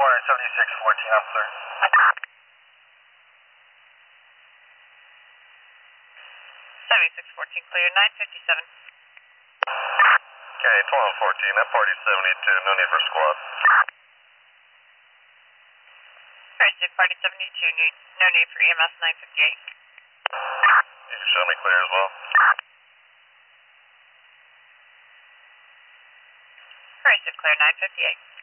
7614, officer. 7614, clear, 957. Okay, 1214, that party's 72, no need for squad. Crazy, party 72, no need for EMS 958. You can show me clear as well. Crazy, clear, 958.